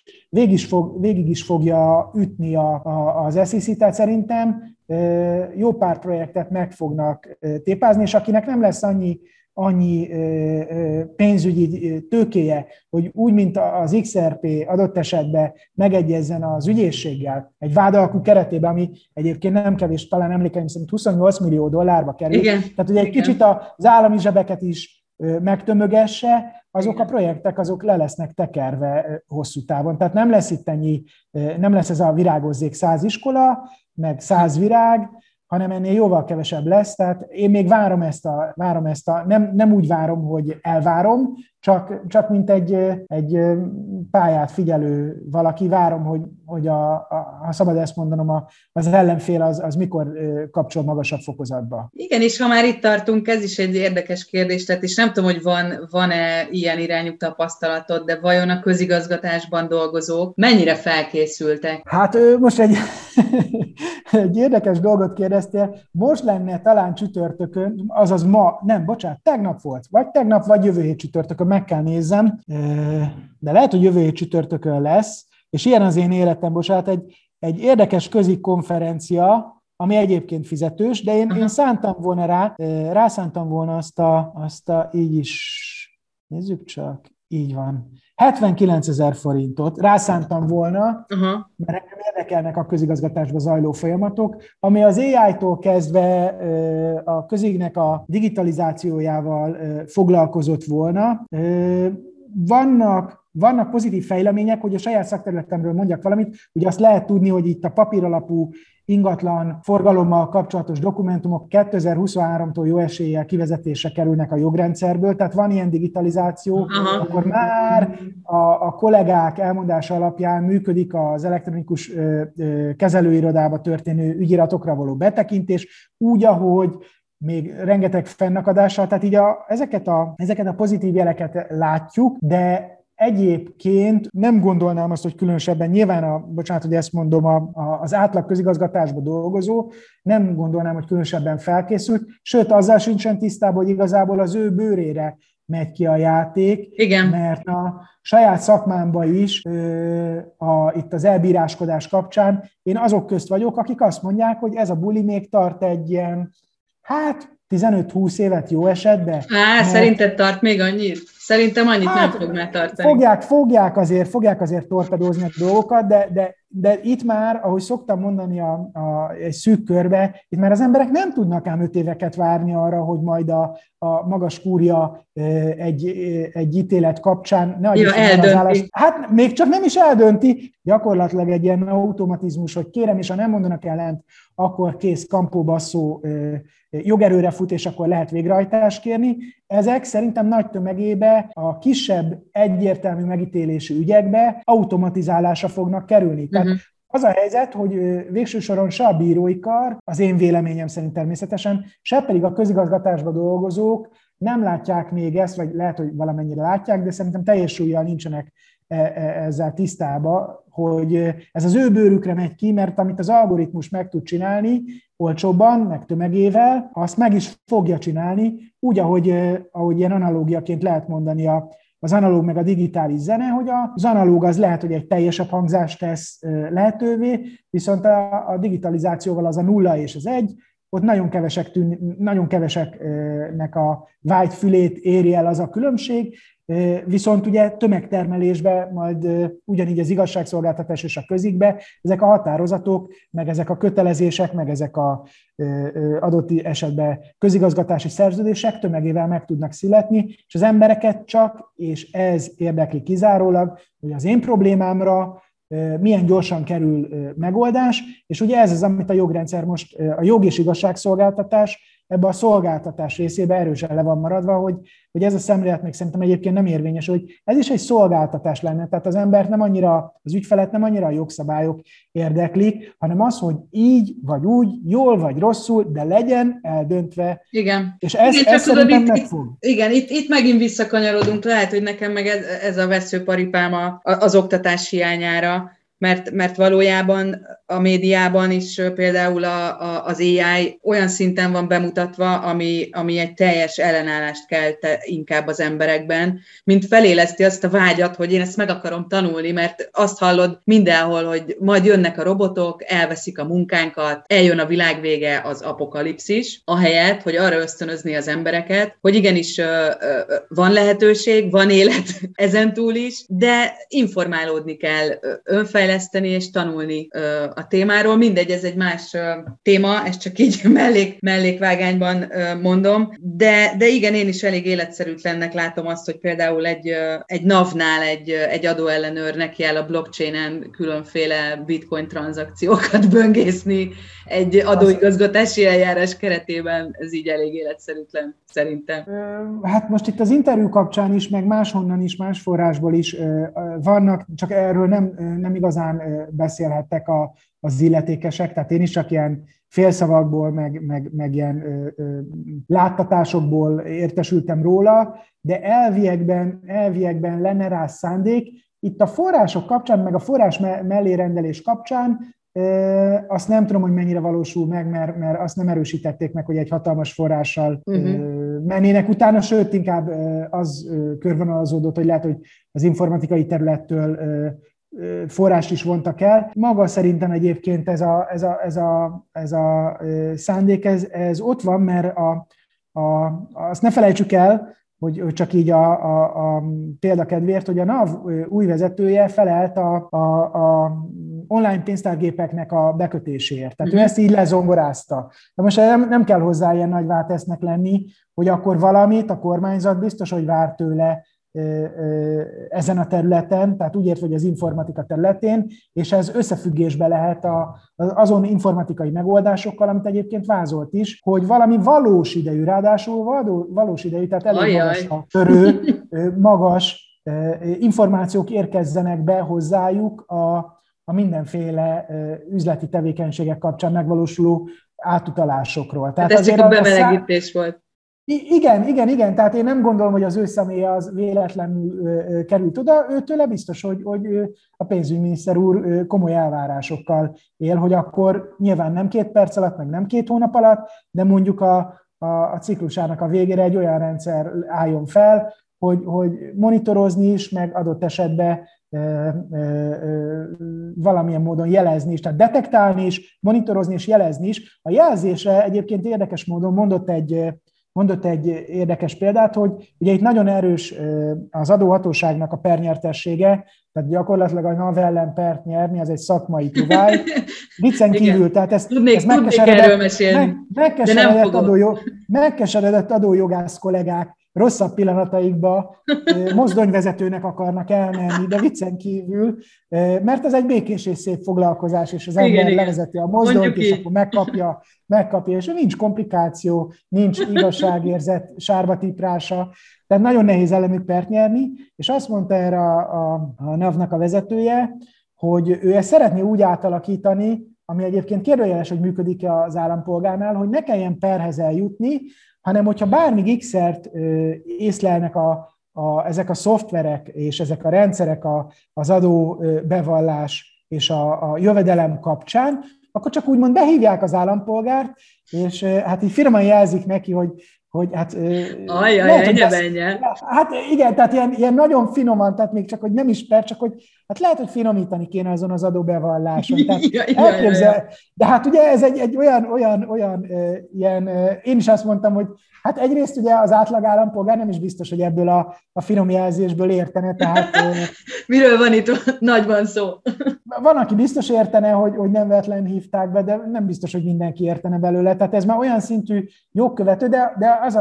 Speaker 4: végig is fogja ütni az SEC, tehát szerintem jó pár projektet meg fognak tépázni, és akinek nem lesz annyi pénzügyi tőkéje, hogy úgy, mint az XRP adott esetben megegyezzen az ügyészséggel egy vádalkú keretében, ami egyébként nem kevés, talán emlékeim szerint $28 millió kerül.
Speaker 3: Igen.
Speaker 4: Tehát ugye egy kicsit az állami zsebeket is megtömögesse, azok a projektek azok le lesznek tekerve hosszú távon. Tehát nem lesz ez a virágozzék 100 iskola, meg 100 virág, hanem ennél jóval kevesebb lesz. Tehát én még várom ezt a nem úgy várom, hogy elvárom, csak mint egy pályát figyelő valaki, várom, hogy ha szabad ezt mondanom, az ellenfél az mikor kapcsol magasabb fokozatba.
Speaker 3: Igen, és ha már itt tartunk, ez is egy érdekes kérdés, tehát és nem tudom, hogy van-e ilyen irányú tapasztalatod, de vajon a közigazgatásban dolgozók mennyire felkészültek?
Speaker 4: Hát most egy érdekes dolgot kérdeztél. Most lenne talán csütörtökön, azaz tegnap volt, vagy jövő hét csütörtökön, meg kell nézzem, de lehet, hogy jövő hét csütörtökön lesz, és ilyen az én életem, egy érdekes konferencia, ami egyébként fizetős, de én szántam volna rászántam volna azt a így is, nézzük csak, így van, 79 000 forintot rászántam volna, mert engem érdekelnek a közigazgatásban zajló folyamatok, ami az AI-tól kezdve a közignek a digitalizációjával foglalkozott volna. Vannak pozitív fejlemények, hogy a saját szakterületemről mondjak valamit, ugye azt lehet tudni, hogy itt a papíralapú ingatlan forgalommal kapcsolatos dokumentumok 2023-tól jó eséllyel kivezetésre kerülnek a jogrendszerből, tehát van ilyen digitalizáció, akkor már a kollégák elmondása alapján működik az elektronikus kezelőirodába történő ügyiratokra való betekintés, úgy, ahogy még rengeteg fennakadással, tehát így ezeket a pozitív jeleket látjuk, de egyébként nem gondolnám azt, hogy különösebben, nyilván, bocsánat, hogy ezt mondom, az átlag közigazgatásban dolgozó, nem gondolnám, hogy különösebben felkészült, sőt, azzal sincsen tisztában, hogy igazából az ő bőrére megy ki a játék,
Speaker 3: igen.
Speaker 4: Mert a saját szakmámban is, itt az elbíráskodás kapcsán, én azok közt vagyok, akik azt mondják, hogy ez a buli még tart egy ilyen, 15-20 évet jó esetben.
Speaker 3: Szerinted tart még annyit? Szerintem annyit nem fog már tartani.
Speaker 4: Fogják azért torpedózni a dolgokat, de itt már, ahogy szoktam mondani egy szűk körbe, itt már az emberek nem tudnak ám 5 éveket várni arra, hogy majd a magas kúria egy ítélet kapcsán
Speaker 3: eldönti.
Speaker 4: Hát még csak nem is eldönti, gyakorlatilag egy ilyen automatizmus, hogy kérem, és ha nem mondanak ellent, akkor kész kampó basszó jogerőre fut, és akkor lehet végrehajtást kérni. Ezek szerintem nagy tömegébe a kisebb egyértelmű megítélésű ügyekbe automatizálásra fognak kerülni. Tehát az a helyzet, hogy végső soron se a bírói kar, az én véleményem szerint természetesen, se pedig a közigazgatásban dolgozók nem látják még ezt, vagy lehet, hogy valamennyire látják, de szerintem teljes súllyal nincsenek ezzel tisztában, hogy ez az ő bőrükre megy ki, mert amit az algoritmus meg tud csinálni, olcsóbban, meg tömegével, azt meg is fogja csinálni, úgy, ahogy ilyen analógiaként lehet mondani az analóg meg a digitális zene, hogy az analóg az lehet, hogy egy teljesebb hangzást tesz lehetővé, viszont a digitalizációval az a 0 és az 1, ott nagyon keveseknek a vágy fülét éri el az a különbség, viszont ugye tömegtermelésbe, majd ugyanígy az igazságszolgáltatás és a közikbe, ezek a határozatok, meg ezek a kötelezések, meg ezek a adott esetben közigazgatási szerződések tömegével meg tudnak születni, és az embereket csak, és ez érdekli kizárólag, hogy az én problémámra milyen gyorsan kerül megoldás, és ugye ez az, amit a jogrendszer most, a jog és igazságszolgáltatás ebbe a szolgáltatás részébe erősen le van maradva, hogy ez a szemlélet még szerintem egyébként nem érvényes, hogy ez is egy szolgáltatás lenne, tehát az embert nem annyira, az ügyfelet nem annyira a jogszabályok érdeklik, hanem az, hogy így vagy úgy, jól vagy rosszul, de legyen eldöntve.
Speaker 3: Igen.
Speaker 4: És ez szerintem megfog.
Speaker 3: Igen, itt megint visszakanyarodunk, lehet, hogy nekem meg ez a veszőparipám az oktatás hiányára, mert valójában a médiában is például az AI olyan szinten van bemutatva, ami egy teljes ellenállást kelt inkább az emberekben, mint feléleszti azt a vágyat, hogy én ezt meg akarom tanulni, mert azt hallod mindenhol, hogy majd jönnek a robotok, elveszik a munkánkat, eljön a világvége, az apokalipszis, ahelyett, hogy arra ösztönözni az embereket, hogy igenis van lehetőség, van élet ezentúl is, de informálódni kell, önfejleszteni és tanulni a témáról. Mindegy, ez egy más téma, ezt csak így mellékvágányban mondom, de igen, én is elég életszerűtlennek látom azt, hogy például egy NAV-nál egy adóellenőr neki áll a blockchainen különféle bitcoin tranzakciókat böngészni egy adóigazgatási eljárás keretében, ez így elég életszerűtlen szerintem.
Speaker 4: Hát most itt az interjú kapcsán is, meg máshonnan is, más forrásból is vannak, csak erről nem igazán beszélhettek az illetékesek, tehát én is csak ilyen félszavakból, meg ilyen láttatásokból értesültem róla, de elviekben lenne rá szándék. Itt a források kapcsán, meg a forrás mellérendelés kapcsán azt nem tudom, hogy mennyire valósul meg, mert azt nem erősítették meg, hogy egy hatalmas forrással mennének utána, sőt, inkább az körvonalazódott, hogy lehet, hogy az informatikai területtől forrást is vontak el. Maga szerintem egyébként ez a szándék, ez ott van, mert azt ne felejtsük el, hogy csak így a példakedvéért, hogy a NAV új vezetője felelt a online pénztárgépeknek a bekötéséért. Tehát ő ezt így lezongorázta. De most nem kell hozzá ilyen nagy váltesznek lenni, hogy akkor valamit a kormányzat biztos, hogy vár tőle ezen a területen, tehát úgy értve, hogy az informatika területén, és ez összefüggésbe lehet azon informatikai megoldásokkal, amit egyébként vázolt is, hogy valami valós idejű, ráadásul valós idejű, tehát elég magasra törő, magas információk érkezzenek be hozzájuk a mindenféle üzleti tevékenységek kapcsán megvalósuló átutalásokról.
Speaker 3: Tehát ez csak a bemelegítés volt.
Speaker 4: Igen, tehát én nem gondolom, hogy az ő személye az véletlenül került oda, őtőle biztos, hogy a pénzügyminiszter úr komoly elvárásokkal él, hogy akkor nyilván nem 2 perc alatt, meg nem 2 hónap alatt, de mondjuk a ciklusának a végére egy olyan rendszer álljon fel, hogy monitorozni is, meg adott esetben valamilyen módon jelezni is, tehát detektálni is, monitorozni és jelezni is. A jelzésre egyébként érdekes módon mondott egy érdekes példát, hogy ugye itt nagyon erős az adóhatóságnak a pernyertessége, tehát gyakorlatilag a NAV ellen pert nyerni, az egy szakmai tudály. Viccen kívül, tehát ezt megkeseredett adójogász kollégák rosszabb pillanataikba mozdonyvezetőnek akarnak elmenni, de viccen kívül, mert ez egy békés és szép foglalkozás, és az ember levezeti a mozdonyt, és akkor megkapja, és nincs komplikáció, nincs igazságérzet, sárba tiprása, tehát nagyon nehéz ellenük pert nyerni, és azt mondta erre a NAV-nak a vezetője, hogy ő ezt szeretné úgy átalakítani, ami egyébként kérdőjeles, hogy működik-e az állampolgárnál, hogy ne kelljen perhez eljutni, hanem hogyha bármi X-ert észlelnek ezek a szoftverek és ezek a rendszerek az adóbevallás és a jövedelem kapcsán, akkor csak úgymond behívják az állampolgárt, és hát így finoman jelzik neki, hogy hát... Hát igen, tehát ilyen nagyon finoman, tehát még csak, hogy nem is csak hogy hát lehet, hogy finomítani kéne azon az adóbevalláson. Tehát de hát ugye ez egy olyan ilyen, én is azt mondtam, hogy hát egyrészt ugye az átlag állampolgár nem is biztos, hogy ebből a finom jelzésből értene, tehát...
Speaker 3: Miről van itt nagyban szó?
Speaker 4: Van, aki biztos értene, hogy nem véletlenül hívták be, de nem biztos, hogy mindenki értene belőle. Tehát ez már olyan szintű jogkövető, de az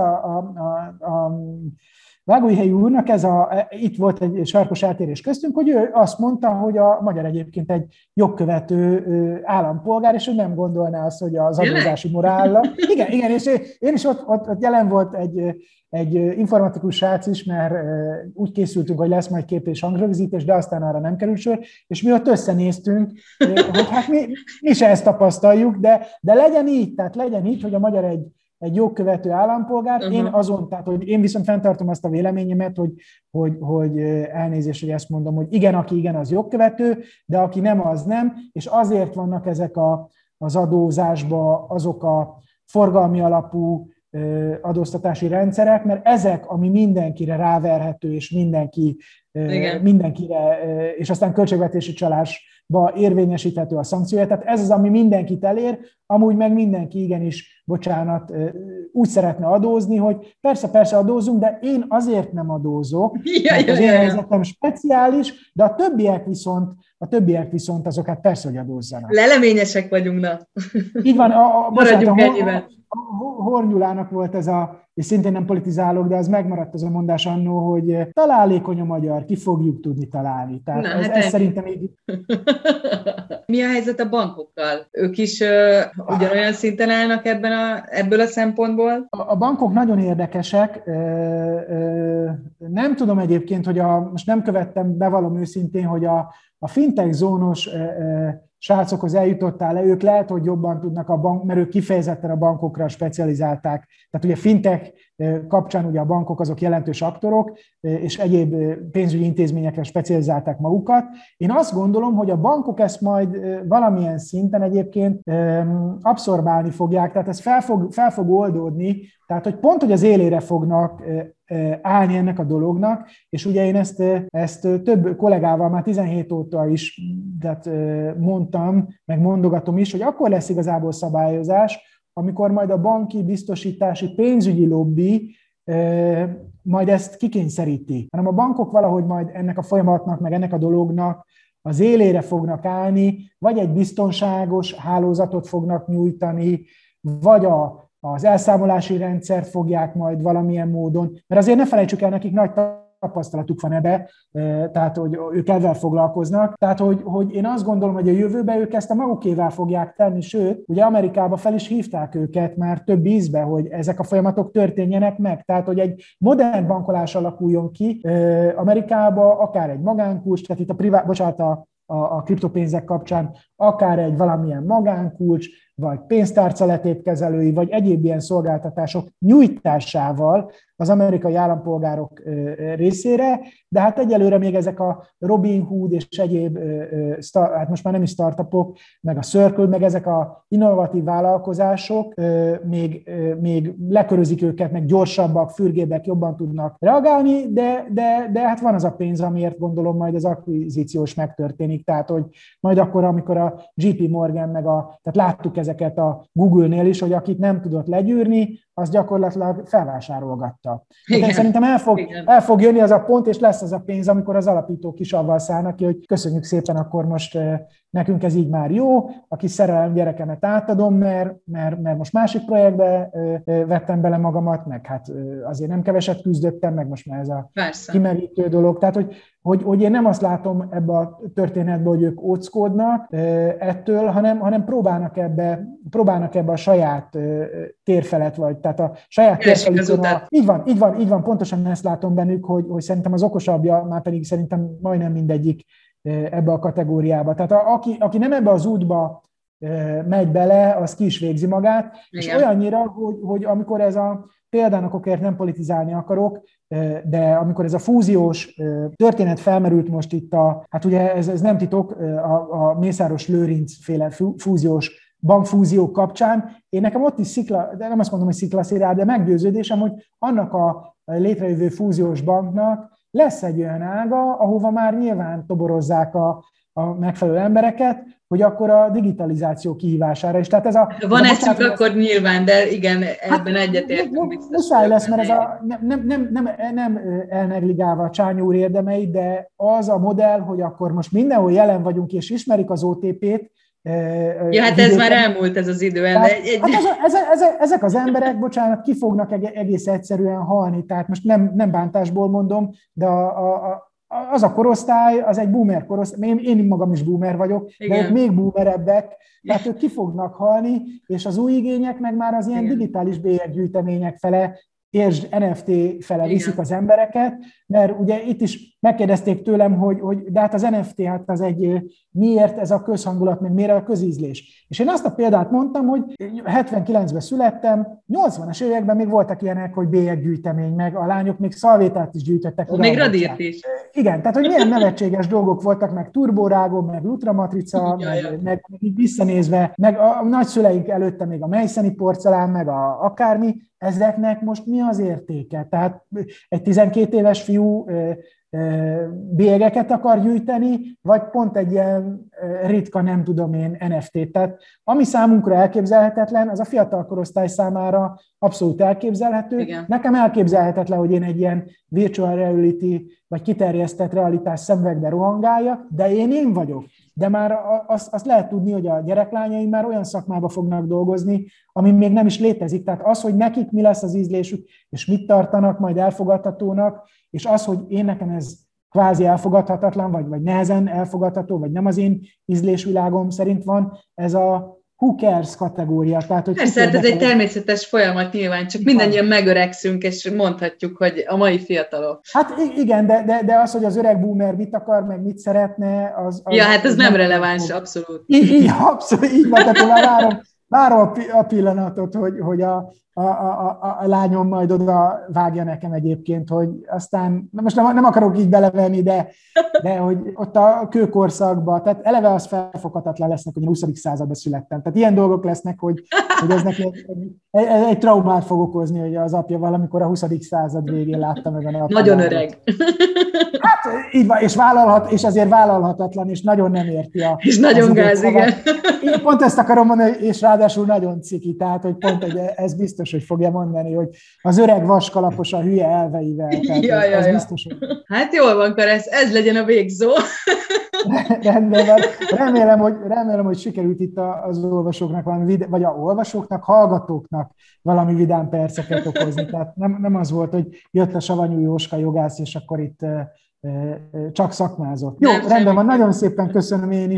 Speaker 4: a Vágóhelyi úrnak itt volt egy sarkos eltérés köztünk, hogy ő azt mondta, hogy a magyar egyébként egy jogkövető állampolgár, és ő nem gondolná azt, hogy az adózási morállal. Igen, és én is ott jelen volt egy informatikus srác is, mert úgy készültünk, hogy lesz majd kép- és hangrögzítés, de aztán arra nem került sor, és mi ott összenéztünk, hogy hát mi se ezt tapasztaljuk, de legyen így, tehát legyen így, hogy a magyar egy jogkövető állampolgár. Tehát, hogy én viszont fenntartom azt a véleményemet, hogy elnézést, hogy ezt mondom, hogy igen, aki igen, az jogkövető, de aki nem, az nem, és azért vannak ezek az adózásba azok a forgalmi alapú adóztatási rendszerek, mert ezek, ami mindenkire ráverhető, és mindenkire, és aztán költségvetési csalásba érvényesíthető a szankciója. Tehát ez az, ami mindenkit elér, amúgy meg mindenki igenis, úgy szeretne adózni, hogy persze adózunk, de én azért nem adózok, mert az én helyzetem speciális, de a többiek viszont azokat persze, hogy adózzanak.
Speaker 3: Leleményesek vagyunk, na.
Speaker 4: Így van,
Speaker 3: maradjunk ennyiben.
Speaker 4: Hornyulának volt ez és szintén nem politizálok, de az megmaradt az a mondás annó, hogy találékony a magyar, ki fogjuk tudni találni. Tehát ez szerintem így...
Speaker 3: Mi a helyzet a bankokkal? Ők is ugyanolyan szinten állnak ebből a szempontból?
Speaker 4: A bankok nagyon érdekesek. Nem tudom egyébként, hogy most nem követtem, bevallom őszintén, hogy a fintech zónos srácokhoz eljutottál-e, ők lehet, hogy jobban tudnak mert ők kifejezetten a bankokra specializálták. Tehát ugye fintech kapcsán ugye a bankok azok jelentős aktorok, és egyéb pénzügyi intézményekre specializálták magukat. Én azt gondolom, hogy a bankok ezt majd valamilyen szinten egyébként abszorbálni fogják, tehát ez fel fog oldódni, tehát hogy pont, hogy az élére fognak állni ennek a dolognak, és ugye én ezt több kollégával már 17 óta is mondtam, meg mondogatom is, hogy akkor lesz igazából szabályozás, amikor majd a banki, biztosítási, pénzügyi lobby majd ezt kikényszeríti. Hanem a bankok valahogy majd ennek a folyamatnak, meg ennek a dolognak az élére fognak állni, vagy egy biztonságos hálózatot fognak nyújtani, vagy az elszámolási rendszert fogják majd valamilyen módon, mert azért ne felejtsük el, nekik nagy tapasztalatuk van ebbe, tehát hogy ők ezzel foglalkoznak. Tehát, hogy én azt gondolom, hogy a jövőben ők ezt a magukével fogják tenni, sőt, ugye Amerikába fel is hívták őket már több ízbe, hogy ezek a folyamatok történjenek meg. Tehát, hogy egy modern bankolás alakuljon ki Amerikába, akár egy magánkulcs, tehát itt a kriptopénzek kapcsán akár egy valamilyen magánkulcs, vagy pénztárcaletépkezelői, vagy egyéb ilyen szolgáltatások nyújtásával az amerikai állampolgárok részére, de hát egyelőre még ezek a Robinhood és egyéb, hát most már nem is startupok, meg a Circle, meg ezek a innovatív vállalkozások még lekörözik őket, meg gyorsabbak, fürgébbek, jobban tudnak reagálni, de hát van az a pénz, amiért gondolom majd az akvizíciós megtörténik, tehát hogy majd akkor, amikor a JP Morgan, tehát láttuk ezeket a Google-nél is, hogy akit nem tudott legyűrni, az gyakorlatilag felvásárolgatta. Hát szerintem el fog jönni az a pont, és lesz az a pénz, amikor az alapítók is avval szállnak ki, hogy köszönjük szépen, akkor most nekünk ez így már jó, a kis szerelem gyerekemet átadom, mert most másik projektbe vettem bele magamat, meg hát azért nem keveset küzdöttem, meg most már ez a kimerítő dolog. Tehát, hogy én nem azt látom ebbe a történetbe, hogy ők óckodnak ettől, hanem próbálnak ebbe a saját térfelet, vagy tehát a saját térfelükön. Így van, pontosan ezt látom bennük, hogy szerintem az okosabbja, már pedig szerintem majdnem mindegyik ebbe a kategóriába. Tehát aki nem ebbe az útba megy bele, az ki is végzi magát, igen. És olyannyira, hogy amikor ez a példának okért nem politizálni akarok, de amikor ez a fúziós történet felmerült most itt hát ugye ez nem titok, a Mészáros Lőrinc féle fúziós bankfúziók kapcsán, én nekem ott is de nem azt mondom, hogy sziklaszérád, de meggyőződésem, hogy annak a létrejövő fúziós banknak lesz egy olyan ága, ahova már nyilván toborozzák a megfelelő embereket, hogy akkor a digitalizáció kihívására is. Tehát
Speaker 3: van eszük, akkor nyilván, de igen, ebben egyetértünk biztos.
Speaker 4: Muszáj lesz, mert ez nem elnegligálva a Csányi úr érdemeit, de az a modell, hogy akkor most mindenhol jelen vagyunk, és ismerik az OTP-t.
Speaker 3: Ja, hát ez már elmúlt ez az idő.
Speaker 4: Hát ezek az emberek, bocsánat, ki fognak egész egyszerűen halni. Tehát most nem bántásból mondom, de az a korosztály, az egy boomer korosztály, én magam is boomer vagyok, igen. De ők még boomerebbek, tehát ők ki fognak halni, és az új igények meg már az ilyen digitális bélyeggyűjtemények fele, és NFT fele viszik az embereket, mert ugye itt is megkérdezték tőlem, hogy de hát az NFT, hát az miért ez a közhangulat, meg miért a közízlés. És én azt a példát mondtam, hogy 79-ben születtem, 80-as években még voltak ilyenek, hogy bélyeggyűjtemény, meg a lányok még szalvétát is gyűjtöttek.
Speaker 3: Még radírt is.
Speaker 4: Igen, tehát hogy milyen nevetséges dolgok voltak, meg turborágó, meg lutramatrica, meg visszanézve, meg a nagyszüleink előtte még a meiszeni porcelán, meg akármi, ezeknek most mi az értéke? Tehát egy 12 éves fiú bélyegeket akar gyűjteni, vagy pont egy ilyen ritka, nem tudom én, NFT-t. Tehát ami számunkra elképzelhetetlen, az a fiatal korosztály számára abszolút elképzelhető. Igen. Nekem elképzelhetetlen, hogy én egy ilyen virtual reality, vagy kiterjesztett realitás szemüvegbe rohangáljak, de én vagyok. De már azt lehet tudni, hogy a gyereklányaim már olyan szakmába fognak dolgozni, ami még nem is létezik. Tehát az, hogy nekik mi lesz az ízlésük, és mit tartanak majd elfogadhatónak, és az, hogy én nekem ez kvázi elfogadhatatlan, vagy nehezen elfogadható, vagy nem az én ízlésvilágom szerint van, ez a who cares kategória. Tehát, hogy
Speaker 3: persze, ez egy természetes folyamat nyilván, csak mindannyian megöregszünk, és mondhatjuk, hogy a mai fiatalok.
Speaker 4: Hát igen, de az, hogy az öreg boomer mit akar, meg mit szeretne, az
Speaker 3: ja, hát ez nem releváns, abszolút.
Speaker 4: Abszolút, így van, tehát várom a pillanatot, hogy a lányom majd oda vágja nekem egyébként, hogy aztán, most nem akarok így belevenni, de hogy ott a kőkorszakban, tehát eleve az felfoghatatlan lesznek, hogy a 20. században születtem. Tehát ilyen dolgok lesznek, hogy ez neki egy traumát fog okozni, hogy az apja valamikor a 20. század végén látta meg a napját.
Speaker 3: Nagyon öreg.
Speaker 4: Hát így van, és azért vállalhatatlan, és nagyon nem érti
Speaker 3: és nagyon gáz, igen.
Speaker 4: Én pont ezt akarom mondani, és ráadásul nagyon ciki, tehát hogy pont ez biztos, hogy fogja mondani, hogy az öreg vaskalapos a hülye elveivel. Ez biztos, hogy...
Speaker 3: Hát jól van, Karesz, ez legyen a végzó.
Speaker 4: Rendben van. Remélem, hogy sikerült itt az olvasóknak vagy a olvasóknak, hallgatóknak valami vidám perceket okozni. Tehát nem az volt, hogy jött a Savanyú Jóska jogász, és akkor itt csak szakmázott. Jó, rendben van, nagyon szépen köszönöm én is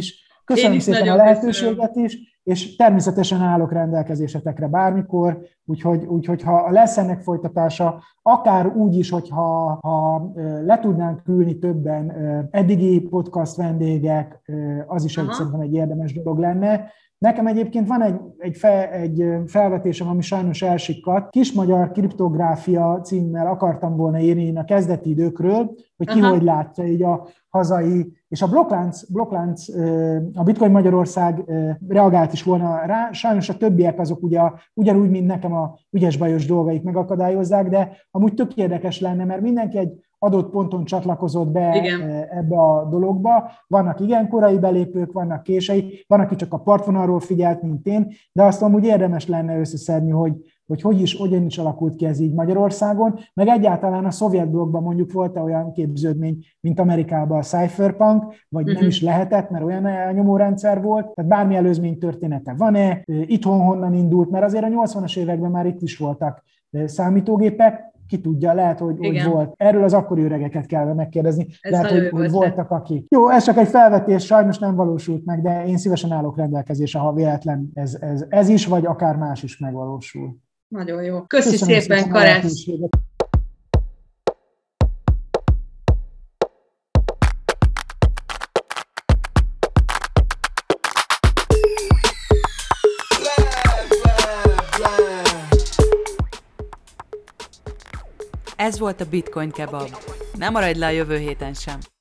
Speaker 4: Köszönöm szépen a lehetőséget is, és természetesen állok rendelkezésetekre bármikor, úgyhogy ha lesz ennek folytatása, akár úgy is, hogyha le tudnánk ülni többen eddigi podcast vendégek, az is szerintem egy érdemes dolog lenne. Nekem egyébként van egy felvetésem, ami sajnos elsikkadt. Kismagyar kriptográfia címmel akartam volna írni a kezdeti időkről, hogy ki hogy látja így a hazai, és a blokklánc, a Bitcoin Magyarország reagált is volna rá. Sajnos a többiek azok ugyanúgy, mint nekem a ügyes-bajos dolgaik megakadályozzák, de amúgy tök érdekes lenne, mert mindenki egy adott ponton csatlakozott be ebbe a dologba. Vannak igen korai belépők, vannak késői, van, aki csak a partvonalról figyelt, mint én, de azt amúgy érdemes lenne összeszedni, hogy hogyan is alakult ki ez így Magyarországon, meg egyáltalán a szovjet blokkban mondjuk volt olyan képződmény, mint Amerikában a cypherpunk, vagy nem is lehetett, mert olyan elnyomórendszer volt, tehát bármi előzmény története van-e, itthon honnan indult, mert azért a 80-as években már itt is voltak számítógépek, ki tudja, lehet, hogy volt. Erről az akkori öregeket kellene megkérdezni. Lehet, hogy voltak akik. Jó, ez csak egy felvetés, sajnos nem valósult meg, de én szívesen állok rendelkezésre, ha véletlen ez is, vagy akár más is megvalósul.
Speaker 3: Nagyon jó. Köszönöm szépen, Karács!
Speaker 2: Ez volt a Bitcoin Kebab. Ne maradj le a jövő héten sem!